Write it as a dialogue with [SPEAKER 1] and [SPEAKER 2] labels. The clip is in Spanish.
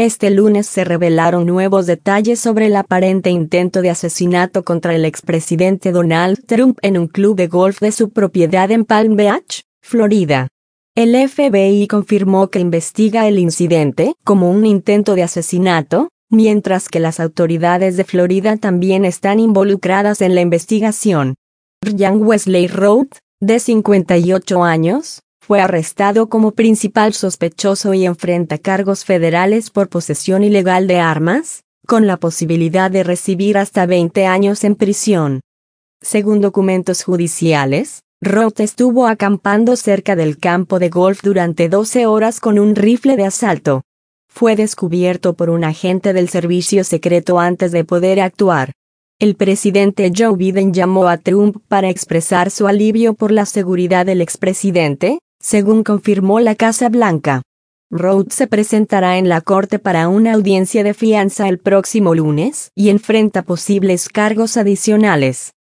[SPEAKER 1] Este lunes se revelaron nuevos detalles sobre el aparente intento de asesinato contra el expresidente Donald Trump en un club de golf de su propiedad en Palm Beach, Florida. El FBI confirmó que investiga el incidente como un intento de asesinato, mientras que las autoridades de Florida también están involucradas en la investigación. Ryan Wesley Routh, de 58 años, fue arrestado como principal sospechoso y enfrenta cargos federales por posesión ilegal de armas, con la posibilidad de recibir hasta 20 años en prisión. Según documentos judiciales, Routh estuvo acampando cerca del campo de golf durante 12 horas con un rifle de asalto. Fue descubierto por un agente del servicio secreto antes de poder actuar. El presidente Joe Biden llamó a Trump para expresar su alivio por la seguridad del expresidente, según confirmó la Casa Blanca. Routh se presentará en la corte para una audiencia de fianza el próximo lunes y enfrenta posibles cargos adicionales.